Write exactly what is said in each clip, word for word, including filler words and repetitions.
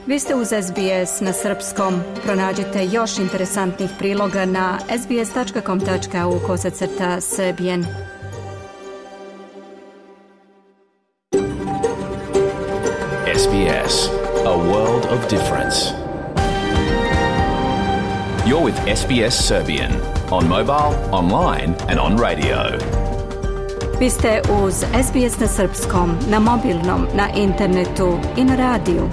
Vi ste uz S B S na srpskom. Pronađite još interesantnih priloga na sbs.com.au kosacrta srbijen. S B S, a world of difference. You're with S B S Serbian on mobile, online and on radio. Vi ste uz S B S na srpskom, na mobilnom, na internetu i na radiju.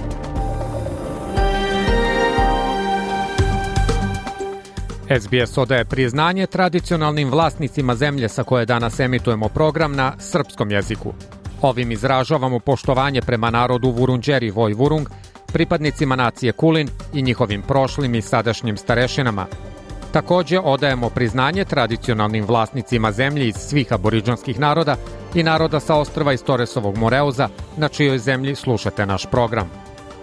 S B S odaje priznanje tradicionalnim vlasnicima zemlje sa koje danas emitujemo program na srpskom jeziku. Ovim izražavamo poštovanje prema narodu Vurundjeri Vojvurung, pripadnicima nacije Kulin i njihovim prošlim i sadašnjim starešinama. Također odajemo priznanje tradicionalnim vlasnicima zemlje iz svih aboriđanskih naroda i naroda sa ostrva iz Toresovog Moreuza, na čijoj zemlji slušate naš program.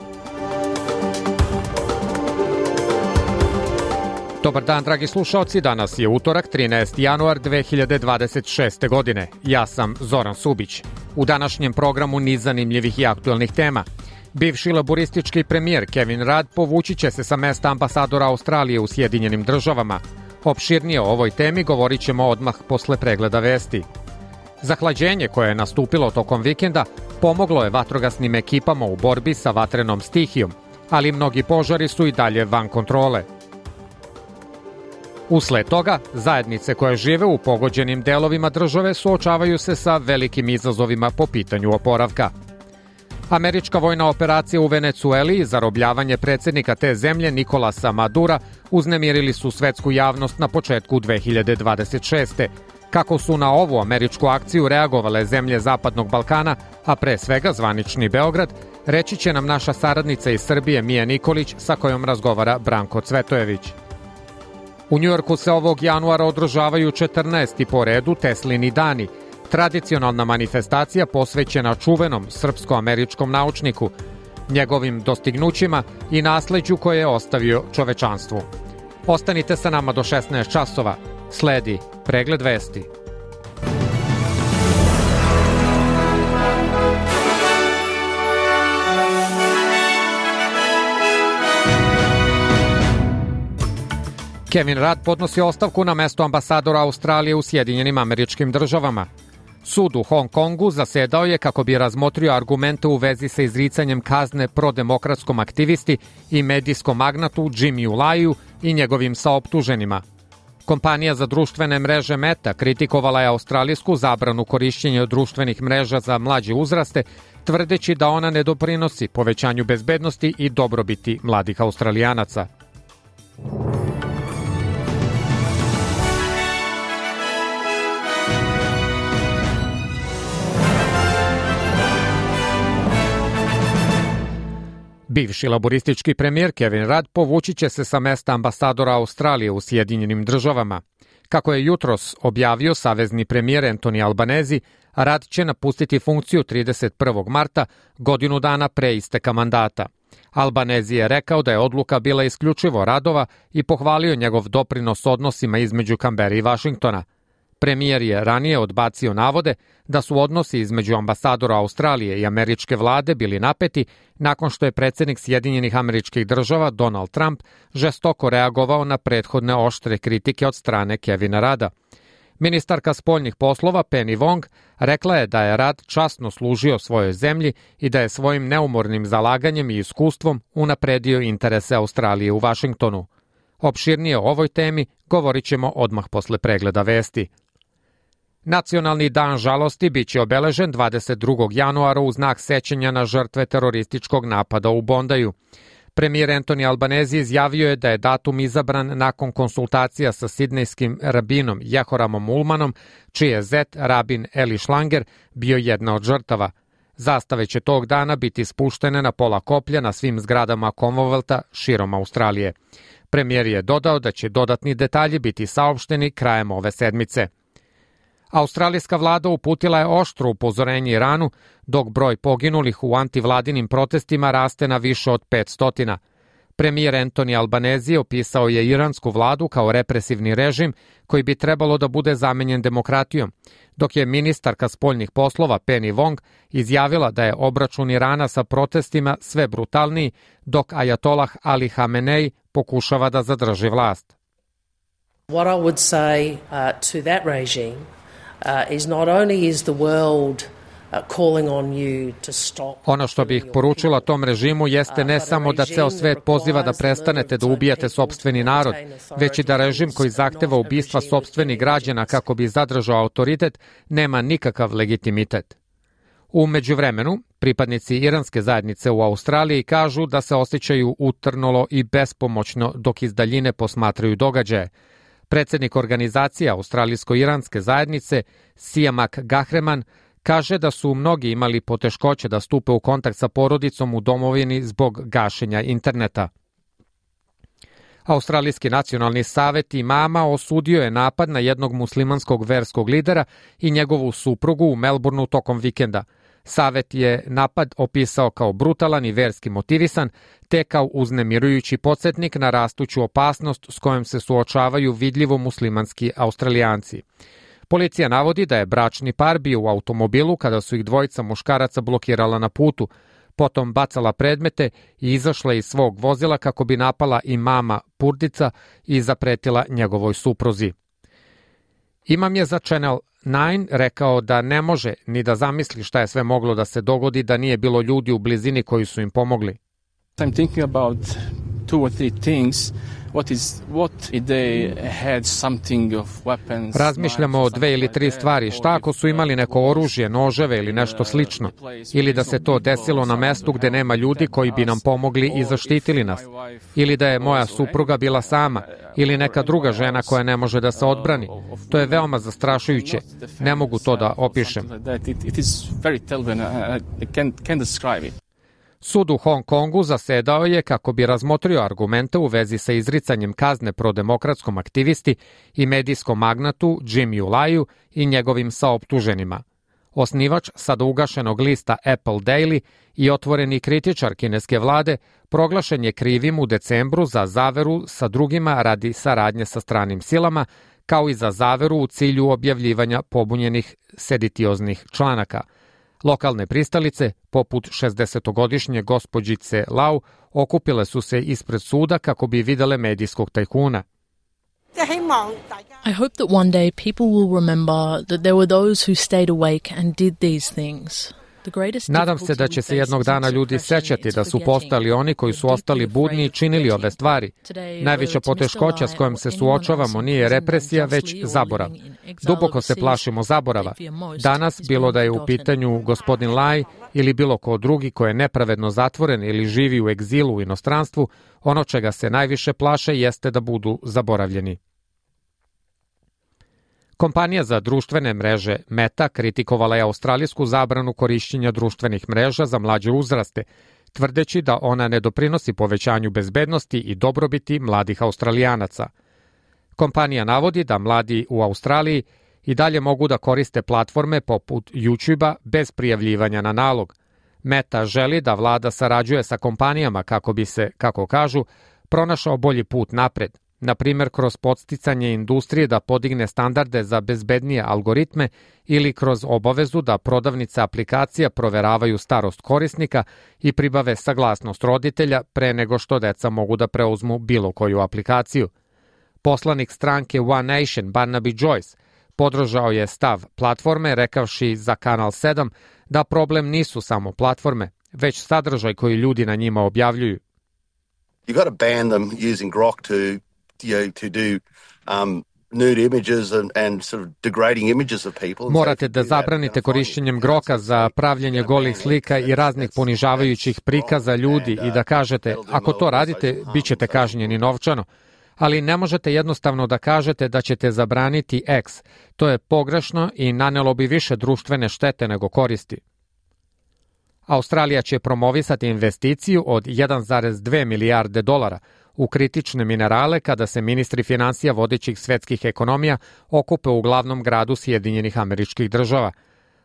Dobar dan, dragi slušaoci, danas je utorak, trinaesti januar dve hiljade dvadeset šeste. godine. Ja sam Zoran Subić. U današnjem programu niz zanimljivih i aktuelnih tema. Bivši laboristički premijer Kevin Rudd povući će se sa mesta ambasadora Australije u Sjedinjenim državama. Opširnije o ovoj temi govorit ćemo odmah posle pregleda vesti. Zahlađenje koje je nastupilo tokom vikenda pomoglo je vatrogasnim ekipama u borbi sa vatrenom stihijom, ali mnogi požari su i dalje van kontrole. Usled toga, zajednice koje žive u pogođenim delovima države suočavaju se sa velikim izazovima po pitanju oporavka. Američka vojna operacija u Venecueli i zarobljavanje predsjednika te zemlje Nikolasa Madura uznemirili su svetsku javnost na početku dve hiljade dvadeset šeste. Kako su na ovu američku akciju reagovale zemlje Zapadnog Balkana, a pre svega zvanični Beograd, reći će nam naša saradnica iz Srbije Mija Nikolić, sa kojom razgovara Branko Cvetojević. U Njujorku se ovog januara održavaju četrnaesti po redu Teslini dani, tradicionalna manifestacija posvećena čuvenom srpsko-američkom naučniku, njegovim dostignućima i nasleđu koje je ostavio čovečanstvu. Ostanite sa nama do šesnaest časova. Sledi pregled vesti. Kevin Rudd podnosi ostavku na mesto ambasadora Australije u Sjedinjenim Američkim Državama. Sud u Hong Kongu zasedao je kako bi razmotrio argumente u vezi sa izricanjem kazne prodemokratskom aktivisti i medijskom magnatu Jimmyu Laju i njegovim saoptuženima. Kompanija za društvene mreže Meta kritikovala je australijsku zabranu korišćenja društvenih mreža za mlađe uzraste, tvrdeći da ona ne doprinosi povećanju bezbednosti i dobrobiti mladih Australijanaca. Bivši laboristički premijer Kevin Rudd povući će se sa mesta ambasadora Australije u Sjedinjenim državama. Kako je jutros objavio savezni premijer Anthony Albanese, Rudd će napustiti funkciju trideset prvog marta, godinu dana pre isteka mandata. Albanese je rekao da je odluka bila isključivo Ruddova i pohvalio njegov doprinos odnosima između Kambere i Vašingtona. Premijer je ranije odbacio navode da su odnosi između ambasadora Australije i američke vlade bili napeti nakon što je predsjednik Sjedinjenih Američkih Država Donald Trump žestoko reagovao na prethodne oštre kritike od strane Kevina Rudda. Ministarka spoljnih poslova Penny Wong rekla je da je Rudd časno služio svojoj zemlji i da je svojim neumornim zalaganjem i iskustvom unapredio interese Australije u Vašingtonu. Opširnije o ovoj temi govorit ćemo odmah posle pregleda vesti. Nacionalni dan žalosti biće obeležen dvadeset drugog januara u znak sećanja na žrtve terorističkog napada u Bondaju. Premijer Anthony Albanese izjavio je da je datum izabran nakon konsultacija sa sidnejskim rabinom Jehoramom Ullmanom, čiji je zet rabin Eli Schlanger bio jedna od žrtava. Zastave će tog dana biti spuštene na pola koplja na svim zgradama Commonwealtha širom Australije. Premijer je dodao da će dodatni detalji biti saopšteni krajem ove sedmice. Australijska vlada uputila je oštro upozorenje Iranu, dok broj poginulih u antivladinim protestima raste na više od petsto. Premijer Anthony Albanese opisao je iransku vladu kao represivni režim koji bi trebalo da bude zamenjen demokratijom, dok je ministarka spoljnih poslova Penny Wong izjavila da je obračun Irana sa protestima sve brutalniji, dok ajatolah Ali Hamenei pokušava da zadrži vlast. What I would say uh, to that regime uh, is not only is the world Ono što bih poručila tom režimu jeste ne samo da ceo svet poziva da prestanete da ubijate sopstveni narod, već i da režim koji zahteva ubistva sopstvenih građana kako bi zadržao autoritet nema nikakav legitimitet. U međuvremenu, pripadnici iranske zajednice u Australiji kažu da se osjećaju utrnulo i bespomoćno dok iz daljine posmatraju događaje. Predsednik organizacije Australijsko-iranske zajednice, Siamak Gahreman, kaže da su mnogi imali poteškoće da stupe u kontakt sa porodicom u domovini zbog gašenja interneta. Australijski nacionalni savet imama osudio je napad na jednog muslimanskog verskog lidera i njegovu suprugu u Melbourneu tokom vikenda. Savet je napad opisao kao brutalan i verski motivisan, te kao uznemirujući podsjetnik na rastuću opasnost s kojom se suočavaju vidljivo muslimanski Australijanci. Policija navodi da je bračni par bio u automobilu kada su ih dvojica muškaraca blokirala na putu, potom bacala predmete i izašla iz svog vozila kako bi napala imama Purdica i zapretila njegovoj supruzi. Imam je za Channel devet rekao da ne može ni da zamisli šta je sve moglo da se dogodi da nije bilo ljudi u blizini koji su im pomogli. I'm thinking about two or three things. What is what if they had something of weapons? Razmišljamo o dve ili tri stvari. Šta ako su imali neko oružje, noževe ili nešto slično? Ili da se to desilo na mestu gde nema ljudi koji bi nam pomogli i zaštitili nas? Ili da je moja supruga bila sama? Ili neka druga žena koja ne može da se odbrani? To je veoma zastrašujuće. Ne mogu to da opišem. Sud u Hong Kongu zasedao je kako bi razmotrio argumente u vezi sa izricanjem kazne prodemokratskom aktivisti i medijskom magnatu Jimmy Laju i njegovim saoptuženima. Osnivač sada ugašenog lista Apple Daily i otvoreni kritičar kineske vlade proglašen je krivim u decembru za zaveru sa drugima radi saradnje sa stranim silama, kao i za zaveru u cilju objavljivanja pobunjenih seditioznih članaka. Lokalne pristalice, poput šezdesetogodišnje gospođice Lau, okupile su se ispred suda kako bi videle medijskog tajkuna. I hope that one day people will remember that there were those who stayed awake and did these things. Nadam se da će se jednog dana ljudi sećati da su postali oni koji su ostali budni i činili ove stvari. Najveća poteškoća s kojom se suočavamo nije represija, već zaborav. Duboko se plašimo zaborava. Danas, bilo da je u pitanju gospodin Lai ili bilo ko drugi ko je nepravedno zatvoren ili živi u egzilu u inostranstvu, ono čega se najviše plaše jeste da budu zaboravljeni. Kompanija za društvene mreže Meta kritikovala je australijsku zabranu korišćenja društvenih mreža za mlađe uzraste, tvrdeći da ona ne doprinosi povećanju bezbednosti i dobrobiti mladih Australijanaca. Kompanija navodi da mladi u Australiji i dalje mogu da koriste platforme poput YouTube-a bez prijavljivanja na nalog. Meta želi da vlada sarađuje sa kompanijama kako bi se, kako kažu, pronašao bolji put napred. Na primjer kroz podsticanje industrije da podigne standarde za bezbednije algoritme ili kroz obavezu da prodavnice aplikacija proveravaju starost korisnika i pribave saglasnost roditelja pre nego što deca mogu da preuzmu bilo koju aplikaciju. Poslanik stranke One Nation Barnaby Joyce podržao je stav platforme rekavši za Kanal sedam da problem nisu samo platforme, već sadržaj koji ljudi na njima objavljuju. You got to ban them using Grok to You know, to do um, nude images and, and sort of degrading images of people. Morate da zabranite korišćenjem Groka za pravljenje golih slika i raznih ponižavajućih prikaza ljudi i da kažete, ako to radite, bit ćete kažnjeni novčano. Ali ne možete jednostavno da kažete da ćete zabraniti X. To je pogrešno i nanelo bi više društvene štete nego koristi. Australija će promovisati investiciju od jedan zarez dve milijarde dolara u kritične minerale kada se ministri finansija vodećih svetskih ekonomija okupe u glavnom gradu Sjedinjenih Američkih Država.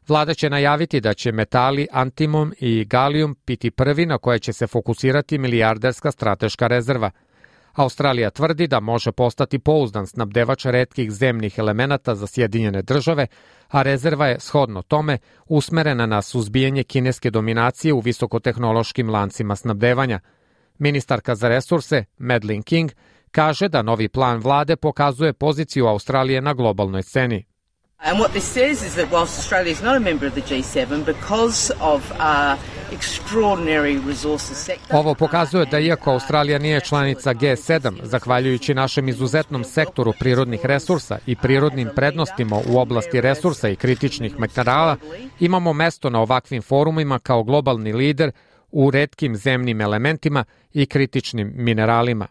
Vlada će najaviti da će metali antimon i galijum biti prvi na koje će se fokusirati milijarderska strateška rezerva. Australija tvrdi da može postati pouzdan snabdevač retkih zemnih elemenata za Sjedinjene države, a rezerva je, shodno tome, usmerena na suzbijanje kineske dominacije u visokotehnološkim lancima snabdevanja. Ministarka za resurse, Madeleine King, kaže da novi plan vlade pokazuje poziciju Australije na globalnoj sceni. And what this says is that whilst Australia is not a member of the G seven, because of our extraordinary resources sector... Ovo pokazuje da iako Australija nije članica G sedam, zahvaljujući našem izuzetnom sektoru prirodnih resursa i prirodnim prednostima u oblasti resursa i kritičnih minerala, imamo mesto na ovakvim forumima kao globalni lider u retkim zemnim elementima i kritičnim mineralima.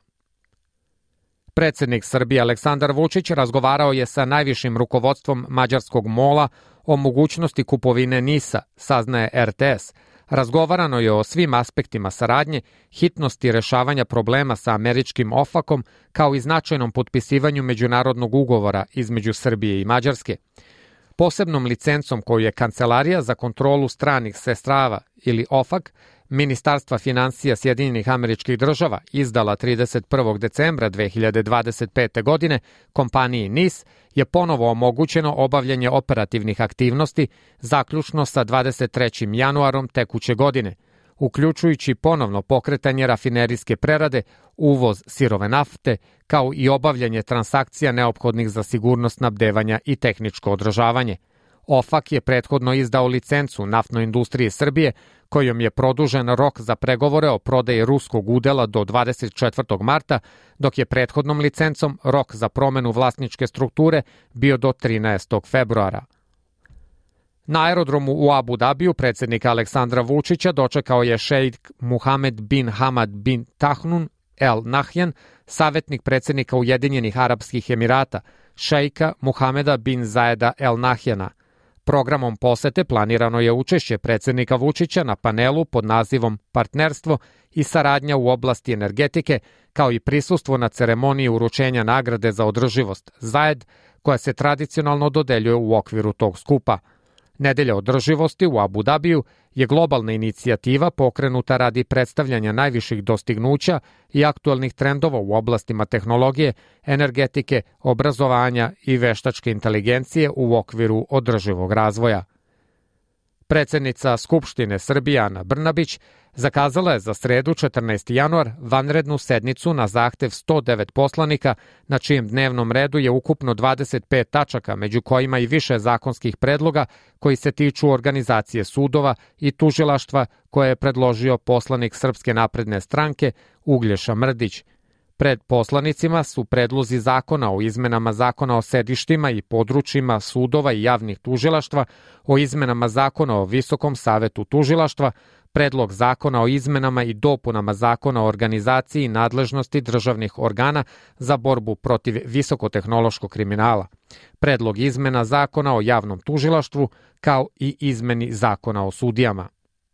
Predsednik Srbije Aleksandar Vučić razgovarao je sa najvišim rukovodstvom mađarskog mola o mogućnosti kupovine NIS-a, saznaje R T S. Razgovarano je o svim aspektima saradnje, hitnosti rešavanja problema sa američkim ofakom, kao i značajnom potpisivanju međunarodnog ugovora između Srbije i Mađarske. Posebnom licencom koju je Kancelarija za kontrolu stranih sredstava ili ofak Ministarstva finansija Sjedinjenih Američkih Država izdala trideset prvog decembra dve hiljade dvadeset pete. godine kompaniji NIS je ponovo omogućeno obavljanje operativnih aktivnosti zaključno sa dvadeset trećim januarom tekuće godine, uključujući ponovno pokretanje rafinerijske prerade, uvoz sirove nafte, kao i obavljanje transakcija neophodnih za sigurnost snabdevanja i tehničko održavanje. OFAK je prethodno izdao licencu Naftnoj industriji Srbije, kojom je produžen rok za pregovore o prodaji ruskog udela do dvadeset četvrtog marta, dok je prethodnom licencom rok za promenu vlasničke strukture bio do trinaestog februara. Na aerodromu u Abu Dabiju predsednika Aleksandra Vučića dočekao je šejk Muhamed bin Hamad bin Tahnun El Nahjan, savjetnik predsednika Ujedinjenih Arapskih Emirata, šejka Muhameda bin Zajeda El Nahjana. Programom posete planirano je učešće predsednika Vučića na panelu pod nazivom Partnerstvo i saradnja u oblasti energetike, kao i prisustvo na ceremoniji uručenja nagrade za održivost Zajed, koja se tradicionalno dodeljuje u okviru tog skupa. Nedelja održivosti u Abu Dabiju je globalna inicijativa pokrenuta radi predstavljanja najviših dostignuća i aktualnih trendova u oblastima tehnologije, energetike, obrazovanja i veštačke inteligencije u okviru održivog razvoja. Predsednica Skupštine Srbije Ana Brnabić zakazala je za sredu četrnaesti januar vanrednu sednicu na zahtev sto devet poslanika, na čijem dnevnom redu je ukupno dvadeset pet tačaka, među kojima i više zakonskih predloga koji se tiču organizacije sudova i tužilaštva koje je predložio poslanik Srpske napredne stranke Uglješa Mrdić. Pred poslanicima su predlozi zakona o izmenama zakona o sedištima i područjima sudova i javnih tužilaštva, o izmenama zakona o Visokom savetu tužilaštva, predlog zakona o izmenama i dopunama zakona o organizaciji i nadležnosti državnih organa za borbu protiv visokotehnološkog kriminala, predlog izmena zakona o javnom tužilaštvu, kao i izmeni zakona o sudijama.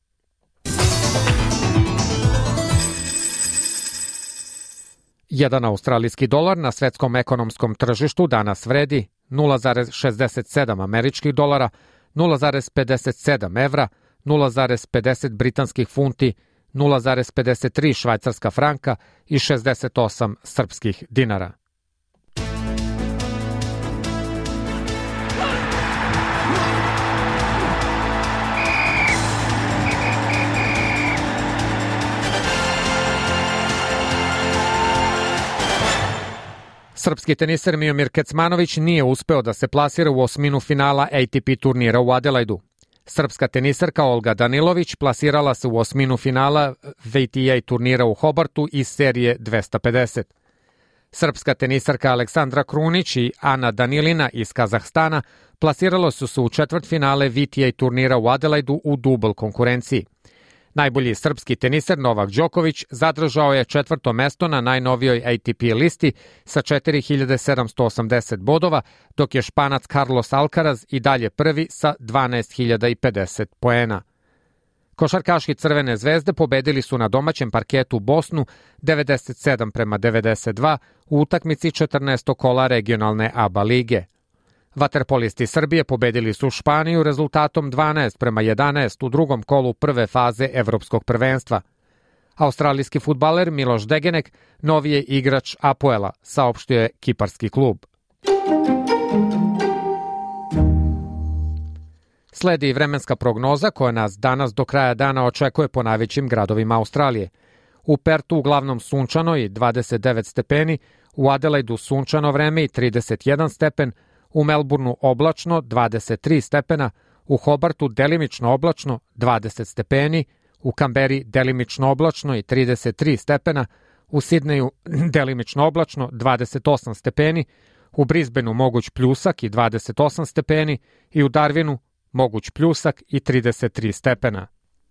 Jedan australijski dolar na svetskom ekonomskom tržištu danas vredi nula zarez šezdeset sedam američkih dolara, nula zarez pedeset sedam evra, nula zarez pedeset britanskih funti, nula zarez pedeset tri švajcarska franka i šezdeset osam srpskih dinara. Srpski teniser Miomir Kecmanović nije uspeo da se plasira u osminu finala A T P turnira u Adelaidu. Srpska teniserka Olga Danilović plasirala se u osminu finala V T A turnira u Hobartu iz serije dvesta pedeset. Srpska teniserka Aleksandra Krunić i Ana Danilina iz Kazahstana plasiralo su se u četvrtfinale V T A turnira u Adelaidu u dubl konkurenciji. Najbolji srpski teniser Novak Đoković zadržao je četvrto mesto na najnovijoj A T P listi sa četiri hiljade sedamsto osamdeset bodova, dok je Španac Carlos Alcaraz i dalje prvi sa dvanaest hiljada pedeset poena. Košarkaši Crvene zvezde pobedili su na domaćem parketu Bosnu devedeset sedam prema devedeset dva u utakmici četrnaestog kola regionalne A B A lige. Vaterpolisti Srbije pobedili su Španiju rezultatom dvanaest prema jedanaest u drugom kolu prve faze evropskog prvenstva. Australijski fudbaler Miloš Degenek novi je igrač Apoela, saopštio je kiparski klub. Sledi vremenska prognoza koja nas danas do kraja dana očekuje po najvećim gradovima Australije. U Pertu uglavnom sunčano i dvadeset devet stepeni, u Adelaidu sunčano vreme i trideset jedan stepen, u Melbourneu oblačno dvadeset tri stepena, u Hobartu delimično oblačno dvadeset stepeni, u Kamberi delimično oblačno i trideset tri stepena, u Sidneju delimično oblačno dvadeset osam stepeni, u Brisbaneu moguć pljusak i dvadeset osam stepeni i u Darwinu moguć pljusak i trideset tri stepena.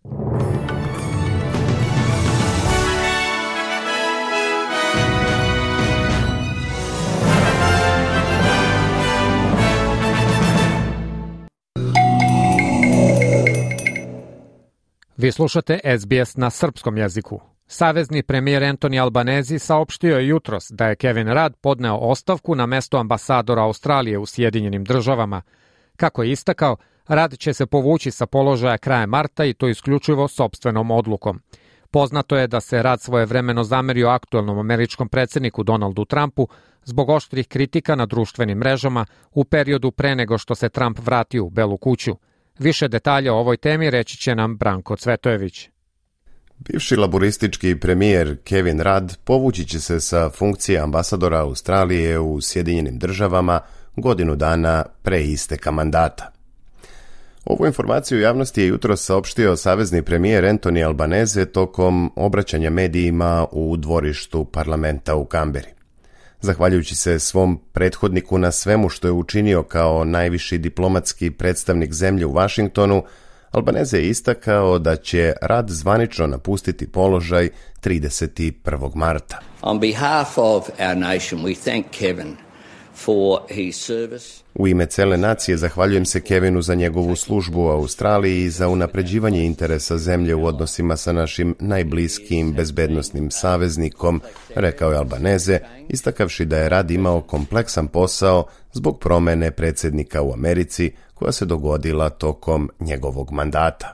Vi slušate S B S na srpskom jeziku. Savezni premijer Anthony Albanese saopštio je jutros da je Kevin Rudd podneo ostavku na mesto ambasadora Australije u Sjedinjenim državama. Kako je istakao, Rudd će se povući sa položaja krajem marta i to isključivo sopstvenom odlukom. Poznato je da se Rudd svojevremeno zamerio aktuelnom američkom predsjedniku Donaldu Trumpu zbog oštrih kritika na društvenim mrežama u periodu pre nego što se Trump vratio u Belu kuću. Više detalja o ovoj temi reći će nam Branko Cvetojević. Bivši laboristički premijer Kevin Rudd povući će se sa funkcije ambasadora Australije u Sjedinjenim državama godinu dana pre isteka mandata. Ovu informaciju javnosti je jutros saopštio savezni premijer Anthony Albanese tokom obraćanja medijima u dvorištu parlamenta u Kamberi. Zahvaljujući se svom prethodniku na svemu što je učinio kao najviši diplomatski predstavnik zemlje u Vašingtonu, Albanese je istakao da će Rudd zvanično napustiti položaj trideset prvog marta. On behalf of our nation, we thank Kevin for his service. U ime cele nacije zahvaljujem se Kevinu za njegovu službu u Australiji i za unapređivanje interesa zemlje u odnosima sa našim najbliskijim bezbednosnim saveznikom, rekao je Albanese, istakavši da je Rudd imao kompleksan posao zbog promene predsjednika u Americi koja se dogodila tokom njegovog mandata.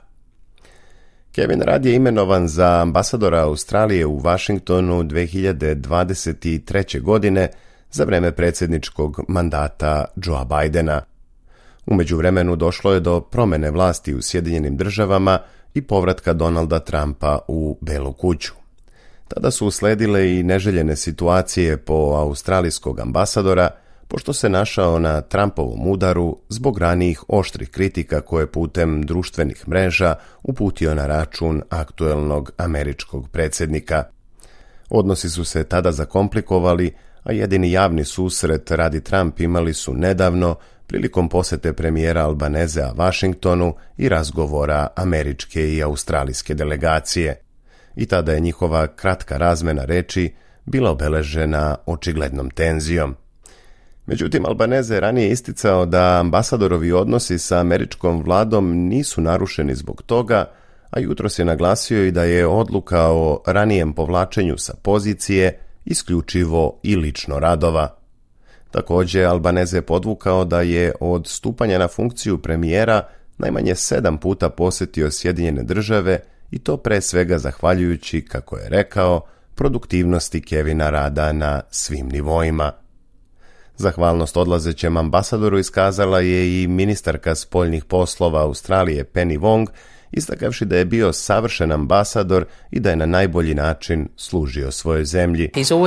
Kevin Rudd je imenovan za ambasadora Australije u Vašingtonu dve hiljade dvadeset treće. godine za vreme predsjedničkog mandata Joea Bidena. U međuvremenu došlo je do promene vlasti u Sjedinjenim državama i povratka Donalda Trumpa u Belu kuću. Tada su usledile i neželjene situacije po australijskog ambasadora, pošto se našao na Trumpovom udaru zbog ranijih oštrih kritika koje putem društvenih mreža uputio na račun aktuelnog američkog predsjednika. Odnosi su se tada zakomplikovali, a jedini javni susret Rudd i Trump imali su nedavno prilikom posete premijera Albanesea Vašingtonu i razgovora američke i australijske delegacije. I tada je njihova kratka razmena reči bila obeležena očiglednom tenzijom. Međutim, Albanese je ranije isticao da ambasadorovi odnosi sa američkom vladom nisu narušeni zbog toga, a jutros je naglasio i da je odluka o ranijem povlačenju sa pozicije isključivo i lično Radova. Također, Albanese je podvukao da je od stupanja na funkciju premijera najmanje sedam puta posjetio Sjedinjene države i to pre svega zahvaljujući, kako je rekao, produktivnosti Kevina Rudda na svim nivoima. Zahvalnost odlazećem ambasadoru iskazala je i ministarka spoljnih poslova Australije Penny Wong, istakavši da je bio savršen ambasador i da je na najbolji način služio svojoj zemlji.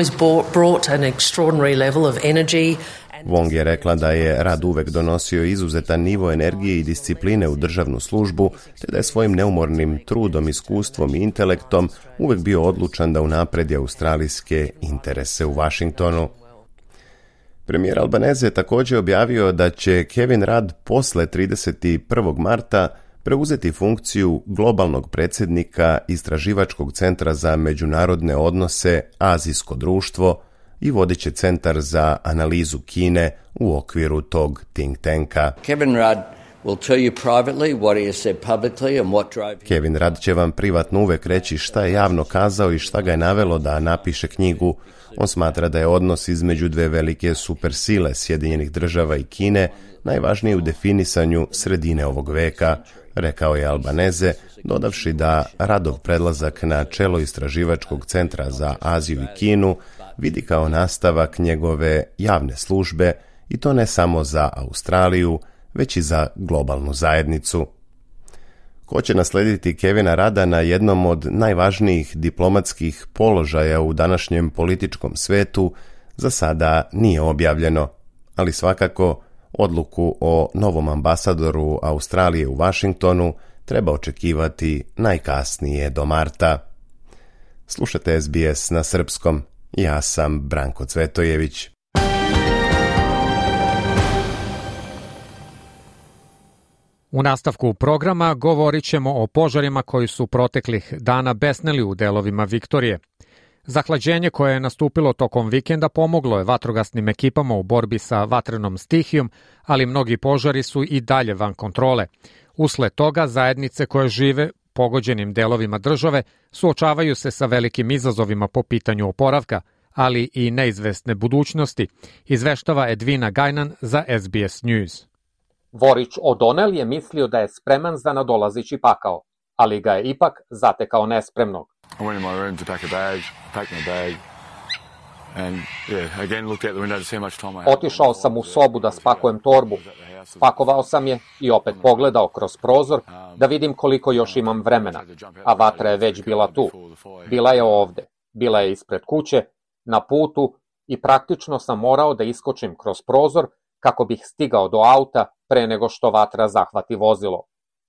Wong je rekla da je Rudd uvek donosio izuzetan nivo energije i discipline u državnu službu, te da je svojim neumornim trudom, iskustvom i intelektom uvek bio odlučan da unapredi australijske interese u Vašingtonu. Premijer Albanese je također objavio da će Kevin Rudd posle trideset prvog marta preuzeti funkciju globalnog predsjednika Istraživačkog centra za međunarodne odnose Azijsko društvo i vodit će centar za analizu Kine u okviru tog think tanka. Kevin Rudd Kevin Rudd će vam privatno uvek reći šta je javno kazao i šta ga je navelo da napiše knjigu. On smatra da je odnos između dve velike supersile Sjedinjenih država i Kine najvažniji u definisanju sredine ovog veka, rekao je Albanese, dodavši da Radov predlazak na čelo istraživačkog centra za Aziju i Kinu vidi kao nastavak njegove javne službe, i to ne samo za Australiju, već i za globalnu zajednicu. Ko će naslediti Kevina Rudda na jednom od najvažnijih diplomatskih položaja u današnjem političkom svetu, za sada nije objavljeno, ali svakako odluku o novom ambasadoru Australije u Vašingtonu treba očekivati najkasnije do marta. Slušate S B S na srpskom. Ja sam Branko Cvetojević. U nastavku programa govorit ćemo o požarima koji su proteklih dana besneli u delovima Viktorije. Zahlađenje koje je nastupilo tokom vikenda pomoglo je vatrogasnim ekipama u borbi sa vatrenom stihijom, ali mnogi požari su i dalje van kontrole. Usled toga zajednice koje žive pogođenim delovima države suočavaju se sa velikim izazovima po pitanju oporavka, ali i neizvesne budućnosti, izveštava Edwina Gajnan za S B S News. Vorić O'Donnell je mislio da je spreman za nadolazići pakao, ali ga je ipak zatekao nespremnog. Otišao sam u sobu da spakujem torbu. Spakovao sam je i opet pogledao kroz prozor da vidim koliko još imam vremena, a vatra je već bila tu. Bila je ovde, bila je ispred kuće, na putu i praktično sam morao da iskočim kroz prozor kako bih stigao do auta pre nego što vatra zahvati vozilo.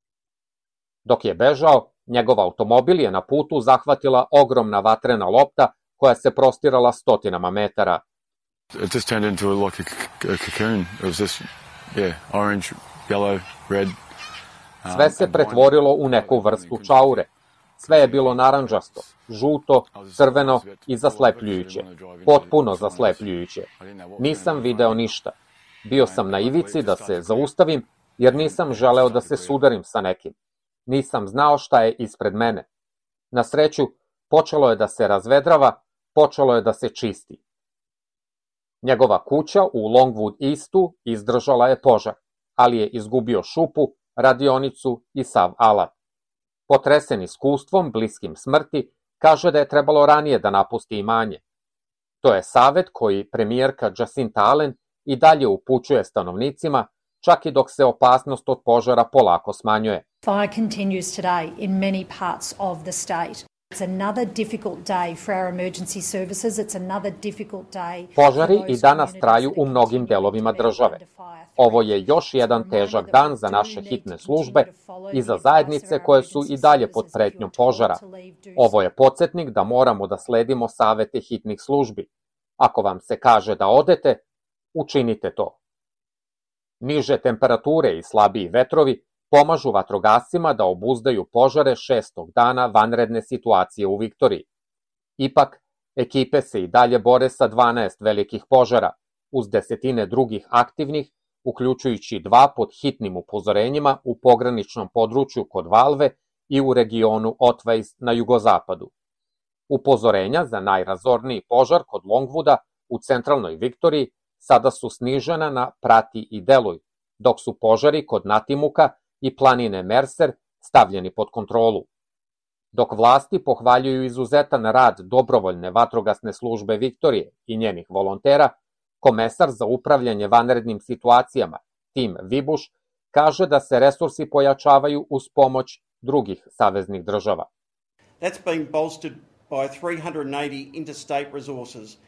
Dok je bežao, njegov automobil je na putu zahvatila ogromna vatrena lopta koja se prostirala stotinama metara. It just turned into like a, a cocoon. It was just, yeah, orange, yellow, red. Sve se pretvorilo u neku vrstu čaure. Sve je bilo naranđasto, žuto, crveno i zaslepljujuće. Potpuno zaslepljujuće. Nisam video ništa. Bio sam na ivici da se zaustavim, jer nisam želeo da se sudarim sa nekim. Nisam znao šta je ispred mene. Na sreću, počelo je da se razvedrava, počelo je da se čisti. Njegova kuća u Longwood Eastu izdržala je požar, ali je izgubio šupu, radionicu i sav alat. Potresen iskustvom, bliskim smrti, kaže da je trebalo ranije da napusti imanje. To je savet koji premijerka Jacinta Allen i dalje upućuje stanovnicima, čak i dok se opasnost od požara polako smanjuje. Fire continues today in many parts of the state. It's another difficult day for our emergency services. It's another difficult day. Požari i danas traju u mnogim delovima države. Ovo je još jedan težak dan za naše hitne službe i za zajednice koje su i dalje pod pretnjom požara. Ovo je podsjetnik da moramo da sledimo savete hitnih službi. Ako vam se kaže da odete, učinite to. Niže temperature i slabiji vetrovi pomažu vatrogascima da obuzdaju požare šestog dana vanredne situacije u Viktoriji. Ipak, ekipe se i dalje bore sa dvanaest velikih požara, uz desetine drugih aktivnih, uključujući dva pod hitnim upozorenjima u pograničnom području kod Valve i u regionu Otway na jugozapadu. Upozorenja za najrazorniji požar kod Longwooda u centralnoj Viktoriji sada su snižena na Prati i Deluj, dok su požari kod Natimuka i planine Mercer stavljeni pod kontrolu. Dok vlasti pohvaljuju izuzetan rad dobrovoljne vatrogasne službe Viktorije i njenih volontera, komesar za upravljanje vanrednim situacijama, Tim Vibuš, kaže da se resursi pojačavaju uz pomoć drugih saveznih država. That's been bolstered by three hundred eighty interstate resources.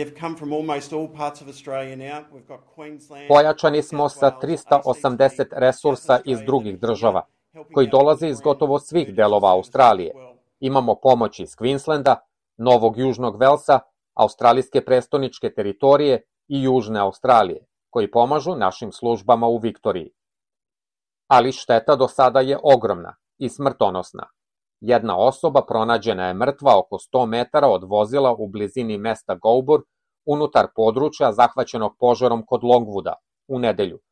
Pojačani smo sa trista osamdeset resursa iz drugih država, koji dolaze iz gotovo svih delova Australije. Imamo pomoć iz Queenslanda, Novog Južnog Velsa, australijske prestoničke teritorije i Južne Australije, koji pomažu našim službama u Viktoriji. Ali šteta do sada je ogromna i smrtonosna. Jedna osoba pronađena je mrtva oko sto metara od vozila u blizini mesta Goulburn, unutar područja zahvaćenog požarom kod Longwooda, u nedelju.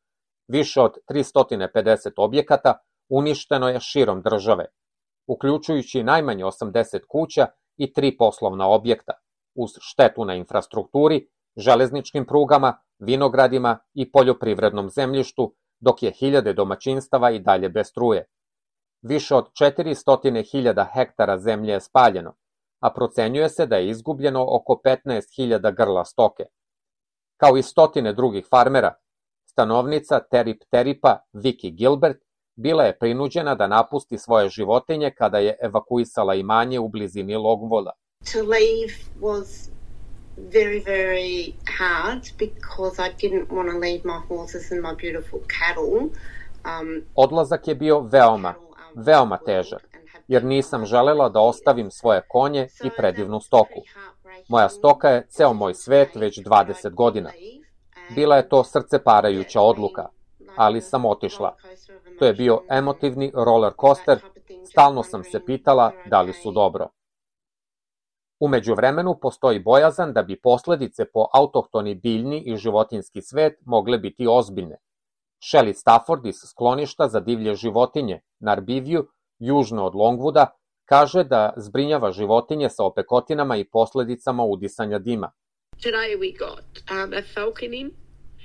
Više od tristo pedeset objekata uništeno je širom države, uključujući najmanje osamdeset kuća i tri poslovna objekta, uz štetu na infrastrukturi, železničkim prugama, vinogradima i poljoprivrednom zemljištu, dok je hiljade domaćinstava i dalje bez struje. Više od četiristo hiljada hektara zemlje je spaljeno, a procenjuje se da je izgubljeno oko petnaest hiljada grla stoke. Kao i stotine drugih farmera, stanovnica Terip Teripa Vicky Gilbert bila je prinuđena da napusti svoje životinje kada je evakuisala imanje u blizini Longwooda. To leave was very, very hard because I didn't want to leave my horses and my beautiful cattle. Um, Odlazak je bio veoma, veoma težak, jer nisam želela da ostavim svoje konje i predivnu stoku. Moja stoka je ceo moj svet već dvadeset godina. Bila je to srceparajuća odluka, ali sam otišla. To je bio emotivni roller coaster, stalno sam se pitala da li su dobro. U međuvremenu postoji bojazan da bi posledice po autohtoni biljni i životinjski svet mogle biti ozbiljne. Shelley Stafford iz skloništa za divlje životinje Narbiviju, južno od Longwooda, kaže da zbrinjava životinje sa opekotinama i posledicama udisanja dima. Today we got um, a falcon in,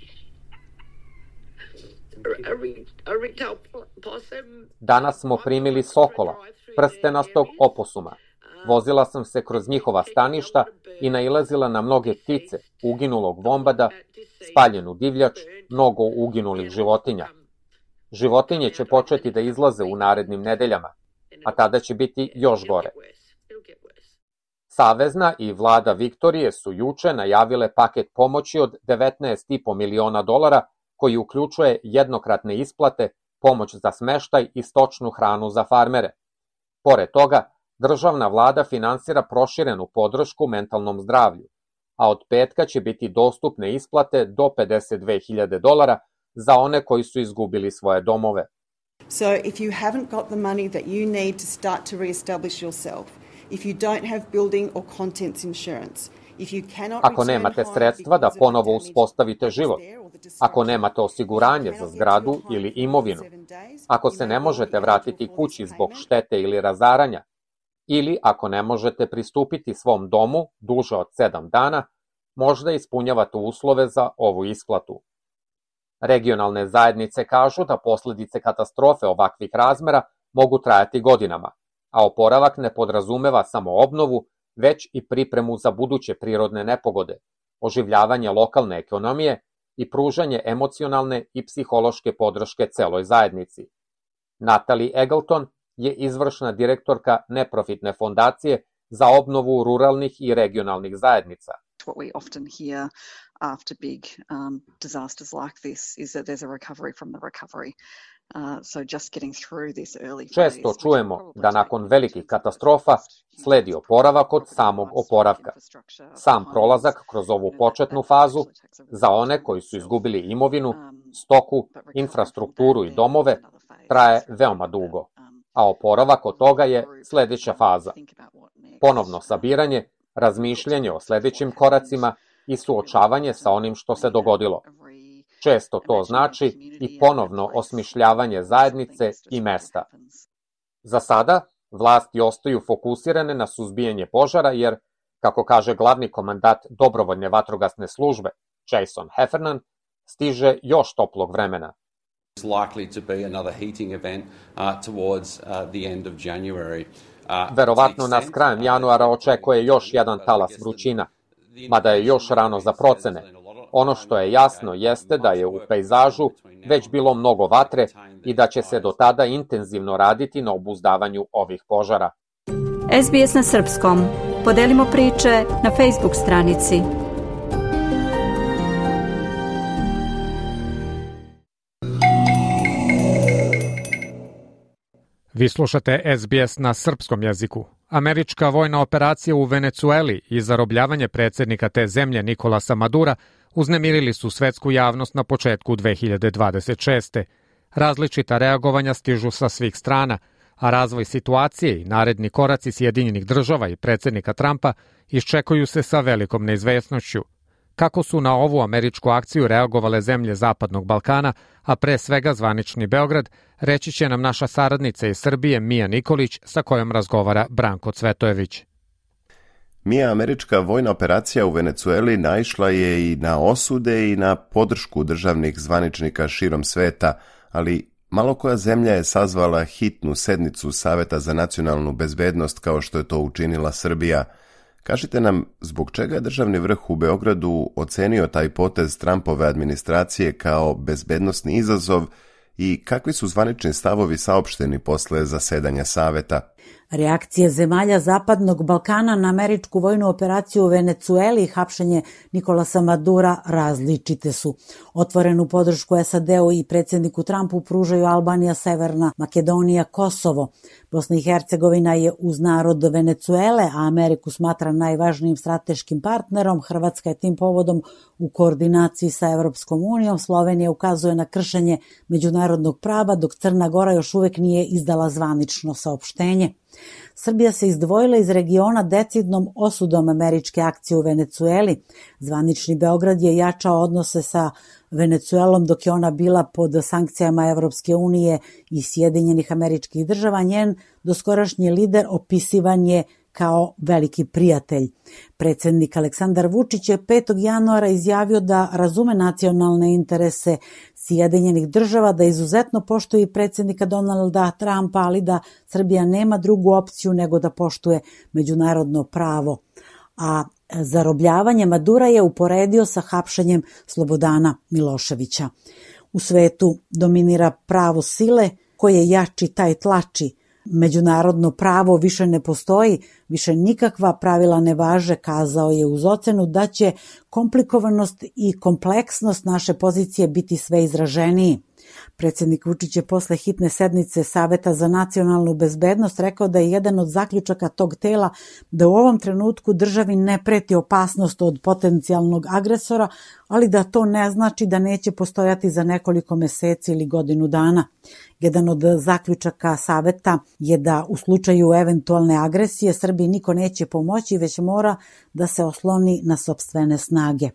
a, a ring-tail possum. Danas smo primili sokola, prstenastog oposuma. Vozila sam se kroz njihova staništa i nailazila na mnoge ptice, uginulog vombada, spaljenu divljač, mnogo uginulih životinja. Životinje će početi da izlaze u narednim nedeljama, a tada će biti još gore. Savezna i vlada Viktorije su juče najavile paket pomoći od devetnaest i po miliona dolara, koji uključuje jednokratne isplate, pomoć za smeštaj i stočnu hranu za farmere. Pored toga, državna vlada finansira proširenu podršku mentalnom zdravlju, a od petka će biti dostupne isplate do pedeset dve hiljade dolara za one koji su izgubili svoje domove. So if you haven't got the money that you need to start to re-establish yourself, if you don't have building or contents insurance, if you cannot Ako nemate sredstva da ponovo uspostavite život, ako nemate osiguranje za zgradu ili imovinu, ako se ne možete vratiti kući zbog štete ili razaranja, ili ako ne možete pristupiti svom domu duže od sedam dana, možda ispunjavate uslove za ovu isplatu. Regionalne zajednice kažu da posledice katastrofe ovakvih razmera mogu trajati godinama, a oporavak ne podrazumeva samo obnovu, već i pripremu za buduće prirodne nepogode, oživljavanje lokalne ekonomije i pružanje emocionalne i psihološke podrške celoj zajednici. Natalie Eggleton je izvršna direktorka neprofitne fondacije za obnovu ruralnih i regionalnih zajednica. What we often hear after big um, disasters like this is that there's a recovery from the recovery. Uh, so just getting through this early phase. Često čujemo da nakon velikih katastrofa sledi oporavak od samog oporavka. Sam prolazak kroz ovu početnu fazu za one koji su izgubili imovinu, stoku, infrastrukturu i domove traje veoma dugo, a oporavak od toga je sledeća faza. Ponovno sabiranje, razmišljanje o sledećim koracima i suočavanje sa onim što se dogodilo. Često to znači i ponovno osmišljavanje zajednice i mesta. Za sada, vlasti ostaju fokusirane na suzbijanje požara jer, kako kaže glavni komandat dobrovoljne vatrogasne službe, Jason Heffernan, stiže još toplog vremena. It's likely to be another heating event uh, towards uh, the end of January. Uh, Verovatno nas krajem januara očekuje još jedan talas vrućina, mada je još rano za procene. Ono što je jasno jeste da je u pejzažu već bilo mnogo vatre i da će se do tada intenzivno raditi na obuzdavanju ovih požara. S B S na srpskom. Podelimo priče na Facebook stranici. Vi slušate S B S na srpskom jeziku. Američka vojna operacija u Venecueli i zarobljavanje predsjednika te zemlje Nikolasa Madura uznemirili su svetsku javnost na početku dve hiljade dvadeset šeste. Različita reagovanja stižu sa svih strana, a razvoj situacije i naredni koraci Sjedinjenih država i predsjednika Trumpa iščekuju se sa velikom neizvesnošću. Kako su na ovu američku akciju reagovale zemlje Zapadnog Balkana, a pre svega zvanični Beograd, reći će nam naša saradnica iz Srbije Mija Nikolić, sa kojom razgovara Branko Cvetojević. Mija, američka vojna operacija u Venecueli naišla je i na osude i na podršku državnih zvaničnika širom sveta, ali malo koja zemlja je sazvala hitnu sednicu Saveta za nacionalnu bezbednost kao što je to učinila Srbija. Kažite nam, zbog čega je državni vrh u Beogradu ocenio taj potez Trumpove administracije kao bezbednosni izazov i kakvi su zvanični stavovi saopšteni posle zasedanja Saveta? Reakcije zemalja Zapadnog Balkana na američku vojnu operaciju u Venecueli i hapšenje Nikolasa Madura različite su. Otvorenu podršku es a de u i predsjedniku Trumpu pružaju Albanija, Severna Makedonija, Kosovo. Bosna i Hercegovina je uz narod Venecuele, a Ameriku smatra najvažnijim strateškim partnerom. Hrvatska je tim povodom u koordinaciji sa Evropskom unijom. Slovenija ukazuje na kršenje međunarodnog prava, dok Crna Gora još uvek nije izdala zvanično saopštenje. Srbija se izdvojila iz regiona decidnom osudom američke akcije u Venecueli. Zvanični Beograd je jačao odnose sa Venecuelom dok je ona bila pod sankcijama Evropske unije i Sjedinjenih Američkih Država. Njen doskorašnji lider opisivan je kao veliki prijatelj. Predsjednik Aleksandar Vučić je petog januara izjavio da razume nacionalne interese Sjedinjenih Država, da izuzetno poštuje predsjednika Donalda Trumpa, ali da Srbija nema drugu opciju nego da poštuje međunarodno pravo. A zarobljavanje Madura je uporedio sa hapšenjem Slobodana Miloševića. U svetu dominira pravo sile, koje jači taj tlači. Međunarodno pravo više ne postoji, više nikakva pravila ne važe, kazao je uz ocenu da će komplikovanost i kompleksnost naše pozicije biti sve izraženiji. Predsjednik Vučić je posle hitne sednice Saveta za nacionalnu bezbednost rekao da je jedan od zaključaka tog tela da u ovom trenutku državi ne preti opasnost od potencijalnog agresora, ali da to ne znači da neće postojati za nekoliko meseci ili godinu dana. Jedan od zaključaka Saveta je da u slučaju eventualne agresije Srbiji niko neće pomoći, već mora da se osloni na sopstvene snage.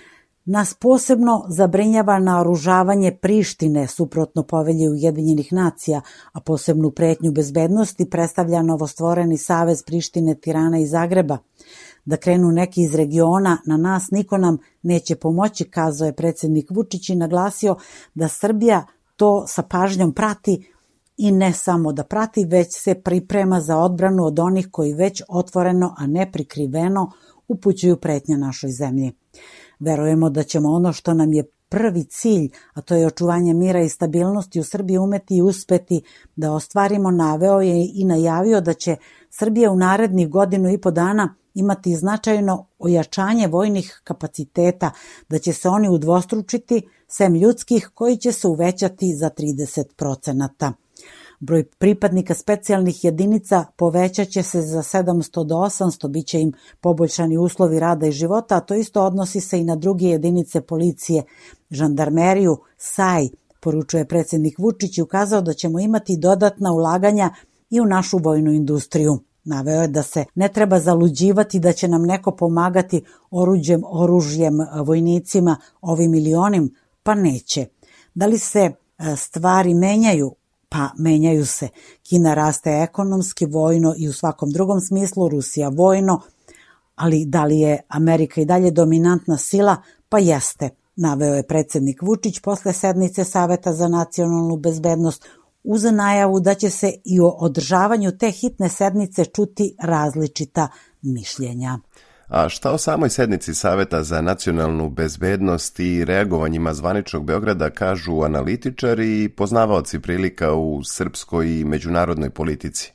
Nas posebno zabrinjava naoružavanje Prištine suprotno povelji Ujedinjenih nacija, a posebnu pretnju bezbednosti predstavlja novostvoreni savez Prištine, Tirana i Zagreba. Da krenu neki iz regiona, na nas niko nam neće pomoći, kazao je predsjednik Vučić i naglasio da Srbija to sa pažnjom prati i ne samo da prati, već se priprema za odbranu od onih koji već otvoreno, a ne prikriveno upućuju pretnje našoj zemlji. Verujemo da ćemo ono što nam je prvi cilj, a to je očuvanje mira i stabilnosti u Srbiji, umeti i uspeti da ostvarimo. Naveo je i najavio da će Srbija u narednih godinu i po dana imati značajno ojačanje vojnih kapaciteta, da će se oni udvostručiti, sem ljudskih koji će se uvećati za trideset procenata. Broj pripadnika specijalnih jedinica povećat će se za sedamsto do osamsto, bit će im poboljšani uslovi rada i života, a to isto odnosi se i na druge jedinice policije, žandarmeriju, S A I, poručuje predsjednik Vučić i ukazao da ćemo imati dodatna ulaganja i u našu vojnu industriju. Naveo je da se ne treba zaluđivati da će nam neko pomagati oruđem, oružjem, vojnicima, ovim ili onim, pa neće. Da li se stvari menjaju? Pa menjaju se. Kina raste ekonomski, vojno i u svakom drugom smislu, Rusija vojno, ali da li je Amerika i dalje dominantna sila? Pa jeste, naveo je predsjednik Vučić posle sednice Saveta za nacionalnu bezbednost, uz najavu da će se i o održavanju te hitne sednice čuti različita mišljenja. A šta o samoj sednici Saveta za nacionalnu bezbednost i reagovanjima zvaničnog Beograda kažu analitičari i poznavaoci prilika u srpskoj i međunarodnoj politici?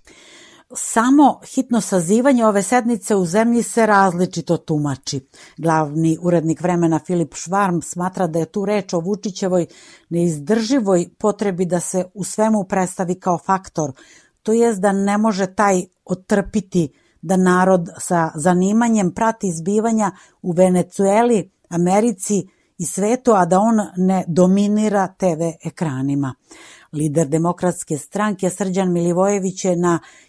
Samo hitno sazivanje ove sednice u zemlji se različito tumači. Glavni urednik Vremena Filip Švarm smatra da je tu reč o Vučićevoj neizdrživoj potrebi da se u svemu predstavi kao faktor, to jest da ne može taj otrpiti da narod sa zanimanjem prati zbivanja u Venecueli, Americi i svetu, a da on ne dominira te ve ekranima. Lider Demokratske stranke Srđan Milivojević je na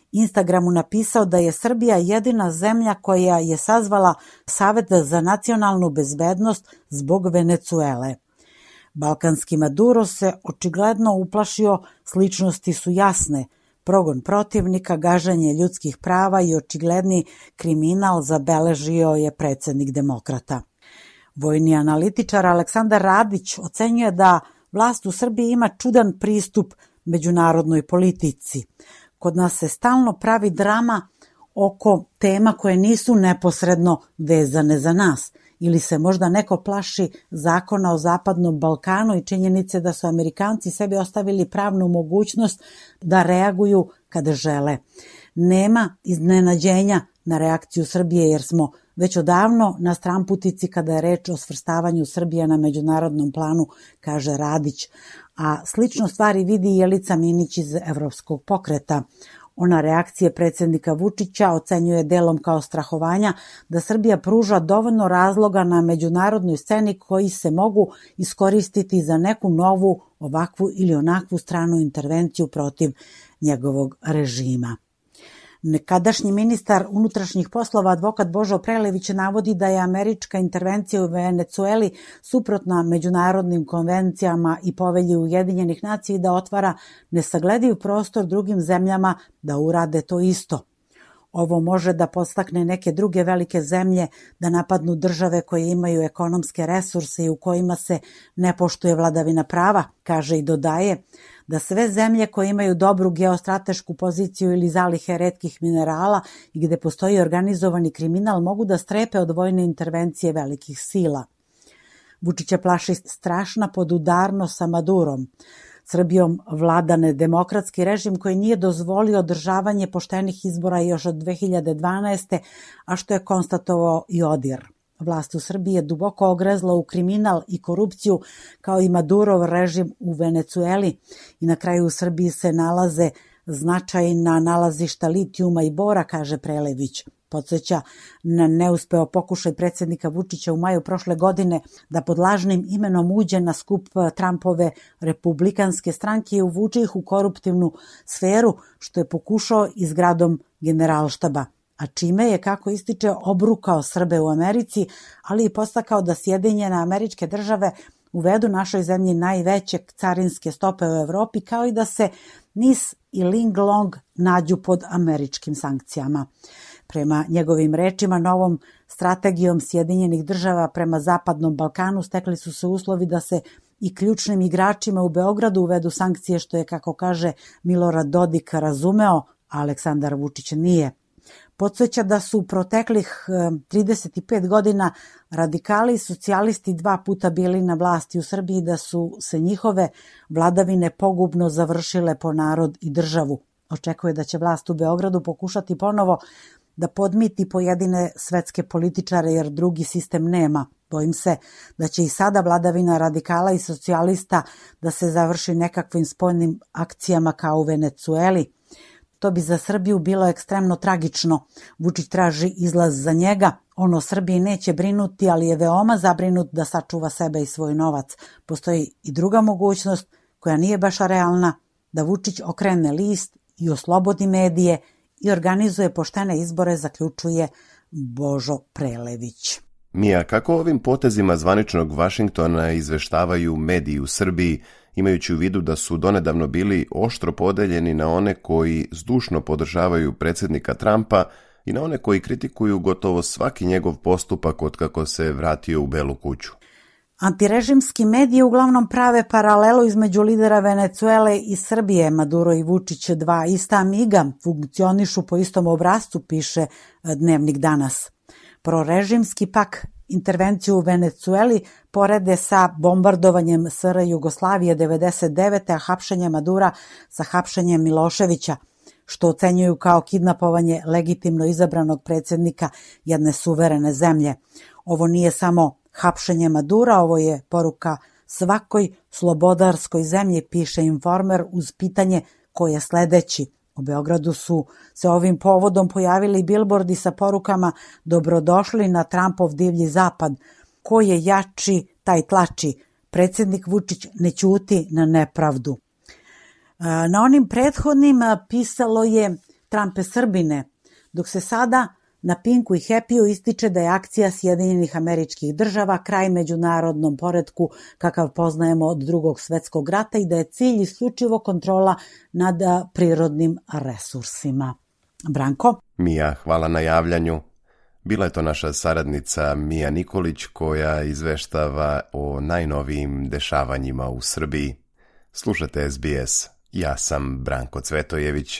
Instagramu napisao da je Srbija jedina zemlja koja je sazvala Savet za nacionalnu bezbednost zbog Venecuele. Balkanski Maduro se očigledno uplašio, sličnosti su jasne, progon protivnika, gaženje ljudskih prava i očigledni kriminal zabeležio je predsjednik demokrata. Vojni analitičar Aleksandar Radić ocenjuje da vlast u Srbiji ima čudan pristup međunarodnoj politici. Kod nas se stalno pravi drama oko tema koje nisu neposredno vezane za nas. Ili se možda neko plaši zakona o Zapadnom Balkanu i činjenice da su Amerikanci sebi ostavili pravnu mogućnost da reaguju kada žele. Nema iznenađenja na reakciju Srbije jer smo već odavno na stramputici kada je reč o svrstavanju Srbije na međunarodnom planu, kaže Radić. A slično stvari vidi i Jelica Minić iz Evropskog pokreta. Ona reakcije predsjednika Vučića ocenjuje delom kao strahovanja da Srbija pruža dovoljno razloga na međunarodnoj sceni koji se mogu iskoristiti za neku novu, ovakvu ili onakvu stranu intervenciju protiv njegovog režima. Nekadašnji ministar unutrašnjih poslova advokat Božo Prelević navodi da je američka intervencija u Venecueli suprotna međunarodnim konvencijama i povelji Ujedinjenih nacija i da otvara nesaglediv prostor drugim zemljama da urade to isto. Ovo može da podstakne neke druge velike zemlje da napadnu države koje imaju ekonomske resurse i u kojima se ne poštuje vladavina prava, kaže i dodaje da sve zemlje koje imaju dobru geostratešku poziciju ili zalihe retkih minerala i gde postoji organizovani kriminal mogu da strepe od vojne intervencije velikih sila. Vučića plaši strašna podudarnost sa Madurom. Srbijom vlada nedemokratski režim koji nije dozvolio održavanje poštenih izbora još od dve hiljade dvanaeste. a što je konstatovao i ODIR. Vlast u Srbiji je duboko ogrezla u kriminal i korupciju kao i Madurov režim u Venecueli i na kraju u Srbiji se nalaze značajna nalazišta litijuma i bora, kaže Prelević. Podsjeća na neuspeo pokušaj predsjednika Vučića u maju prošle godine da pod lažnim imenom uđe na skup Trumpove republikanske stranke i uvuče ih u koruptivnu sferu, što je pokušao i zgradom Generalštaba, a čime je, kako ističe, obrukao Srbe u Americi, ali i podstakao da Sjedinjene Američke Države uvedu našoj zemlji najveće carinske stope u Evropi, kao i da se Nis i Ling Long nađu pod američkim sankcijama. Prema njegovim rečima, novom strategijom Sjedinjenih Država prema Zapadnom Balkanu stekli su se uslovi da se i ključnim igračima u Beogradu uvedu sankcije, što je, kako kaže Milorad Dodik, razumeo, a Aleksandar Vučić nije. Podsjeća da su proteklih trideset pet godina radikali i socijalisti dva puta bili na vlasti u Srbiji, da su se njihove vladavine pogubno završile po narod i državu. Očekuje da će vlast u Beogradu pokušati ponovo da podmiti pojedine svetske političare jer drugi sistem nema. Bojim se da će i sada vladavina radikala i socijalista da se završi nekakvim spoljnim akcijama kao u Venecueli. To bi za Srbiju bilo ekstremno tragično. Vučić traži izlaz za njega. On o Srbiji neće brinuti, ali je veoma zabrinut da sačuva sebe i svoj novac. Postoji i druga mogućnost, koja nije baš realna, da Vučić okrene list i oslobodi medije i organizuje poštene izbore, zaključuje Božo Prelević. Mija, kako ovim potezima zvaničnog Vašingtona izveštavaju mediji u Srbiji, imajući u vidu da su donedavno bili oštro podeljeni na one koji zdušno podržavaju predsjednika Trumpa i na one koji kritikuju gotovo svaki njegov postupak od kako se vratio u Belu kuću? Antirežimski mediji uglavnom prave paralelu između lidera Venecuele i Srbije. Maduro i Vučić, dva ista amiga, funkcionišu po istom obrascu, piše Dnevnik danas. Prorežimski pak intervenciju u Venecueli porede sa bombardovanjem S R Jugoslavije devedeset devete. a hapšenje Madura sa hapšenjem Miloševića, što ocenjuju kao kidnapovanje legitimno izabranog predsjednika jedne suverene zemlje. Ovo nije samo hapšenje Madura, ovo je poruka svakoj slobodarskoj zemlji, piše Informer, uz pitanje ko je sledeći. U Beogradu su se ovim povodom pojavili bilbordi sa porukama dobrodošli na Trumpov divlji zapad. Ko je jači, taj tlači. Predsjednik Vučić ne ćuti na nepravdu. Na onim prethodnim pisalo je Trumpe Srbine, dok se sada na Pinku i Happyu ističe da je akcija Sjedinjenih Američkih Država kraj međunarodnom poretku kakav poznajemo od Drugog svetskog rata i da je cilj isključivo kontrola nad prirodnim resursima. Branko? Mija, hvala na javljanju. Bila je to naša saradnica Mija Nikolić koja izveštava o najnovijim dešavanjima u Srbiji. Slušate S B S. Ja sam Branko Cvetojević.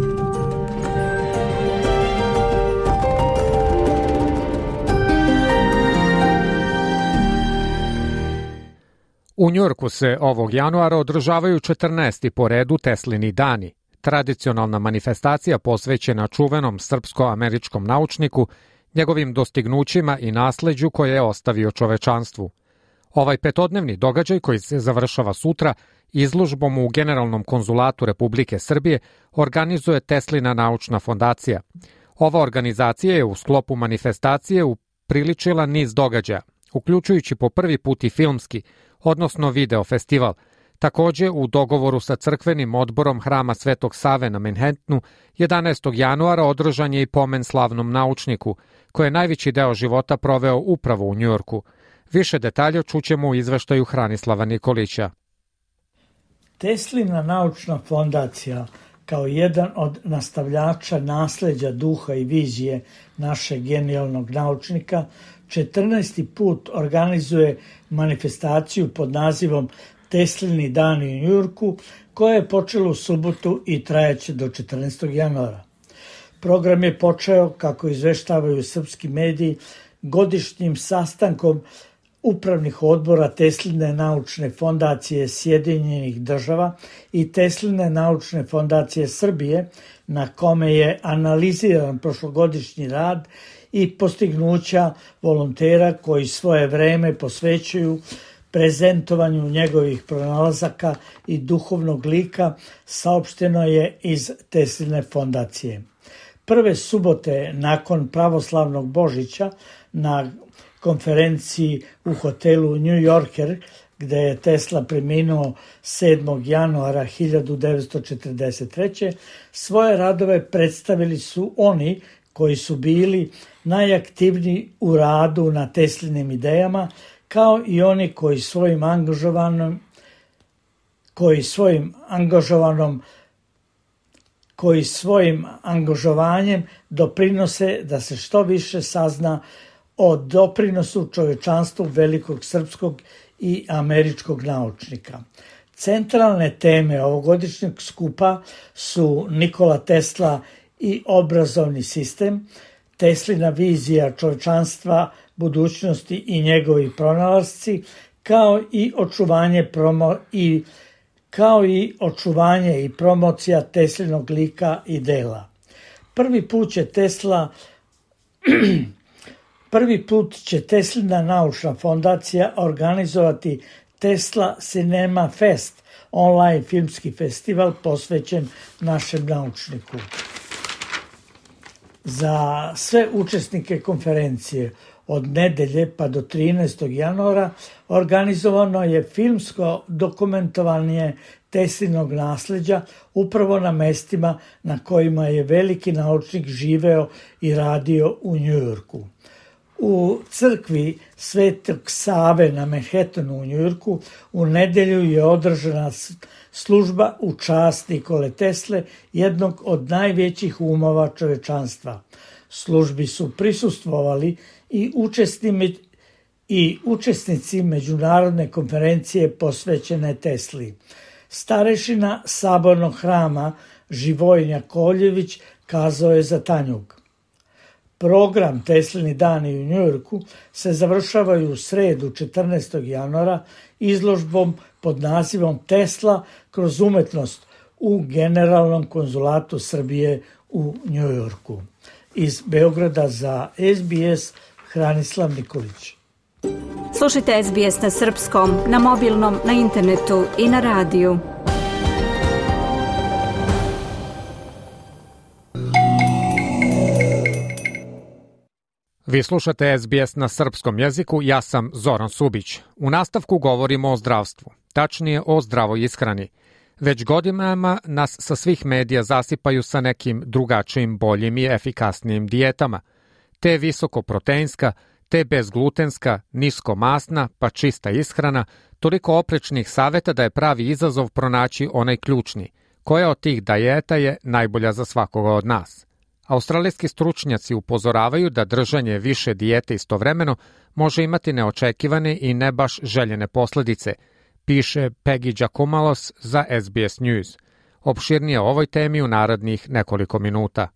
U Njujorku se ovog januara održavaju četrnaesti po redu Teslini dani, tradicionalna manifestacija posvećena čuvenom srpsko-američkom naučniku, njegovim dostignućima i nasleđu koje je ostavio čovečanstvu. Ovaj petodnevni događaj, koji se završava sutra izložbom u Generalnom konzulatu Republike Srbije, organizuje Teslina naučna fondacija. Ova organizacija je u sklopu manifestacije upriličila niz događaja, uključujući po prvi put i filmski, odnosno video festival. Takođe, u dogovoru sa crkvenim odborom Hrama Svetog Save na Manhattanu, jedanaestog januara održan je i pomen slavnom naučniku, koji je najveći deo života proveo upravo u Njujorku. Više detalja čućemo u izveštaju Hranislava Nikolića. Teslina naučna fondacija, kao jedan od nastavljača nasleđa duha i vizije našeg genijalnog naučnika, četrnaesti put organizuje manifestaciju pod nazivom Teslini dani u Njujorku, koja je počela u subotu i trajaće do četrnaestog januara. Program je počeo, kako izveštavaju srpski mediji, godišnjim sastankom upravnih odbora Tesline naučne fondacije Sjedinjenih Država i Tesline naučne fondacije Srbije, na kome je analiziran prošlogodišnji rad i postignuća volontera koji svoje vreme posvećuju prezentovanju njegovih pronalazaka i duhovnog lika, saopšteno je iz Tesline fondacije. Prve subote nakon pravoslavnog Božića na konferenciji u hotelu New Yorker, gde je Tesla preminuo sedmog januara hiljadu devetsto četrdeset treće. svoje radove predstavili su oni koji su bili najaktivniji u radu na Teslinim idejama, kao i oni koji svojim angažovanom koji svojim angažovanom koji svojim angažovanjem doprinose da se što više sazna o doprinosu čovečanstvu velikog srpskog i američkog naučnika. Centralne teme ovogodišnjeg skupa su Nikola Tesla i obrazovni sistem, Teslina vizija čovečanstva, budućnosti i njegovi pronalasci, kao i očuvanje promo i kao i očuvanje i promocija Teslinog lika i dela. Prvi put će Tesla Prvi put će Teslina naučna fondacija organizovati Tesla Cinema Fest, online filmski festival posvećen našem naučniku. Za sve učesnike konferencije od nedelje pa do trinaestog januara organizovano je filmsko dokumentovanje Teslinog nasleđa upravo na mestima na kojima je veliki naučnik živeo i radio u Njujorku. U crkvi Svetog Save na Manhattanu u Njujorku u nedelju je održana služba u čast Nikole Tesle, jednog od najvećih umova čovečanstva. Službi su prisustvovali i učesnici, i učesnici međunarodne konferencije posvećene Tesli. Starešina Sabornog hrama Živojin Koljević kazao je za Tanjug. Program Teslini dani u Njujorku se završavaju u sredu četrnaestog januara izložbom pod nazivom Tesla kroz umetnost u Generalnom konzulatu Srbije u Njujorku. Iz Beograda za S B S Hranislav Nikolić. Slušajte S B S na srpskom, na mobilnom, na internetu i na radiju. Vi slušate S B S na srpskom jeziku, ja sam Zoran Subić. U nastavku govorimo o zdravstvu, tačnije o zdravoj ishrani. Već godinama nas sa svih medija zasipaju sa nekim drugačijim, boljim i efikasnijim dijetama. Te visokoproteinska, te bezglutenska, niskomasna, pa čista ishrana, toliko oprečnih saveta da je pravi izazov pronaći onaj ključni. Koja od tih dijeta je najbolja za svakoga od nas? Australijski stručnjaci upozoravaju da držanje više dijete istovremeno može imati neočekivane i ne baš željene posljedice, piše Peggy Giacomalos za S B S News. Opširnije o ovoj temi u narednih nekoliko minuta.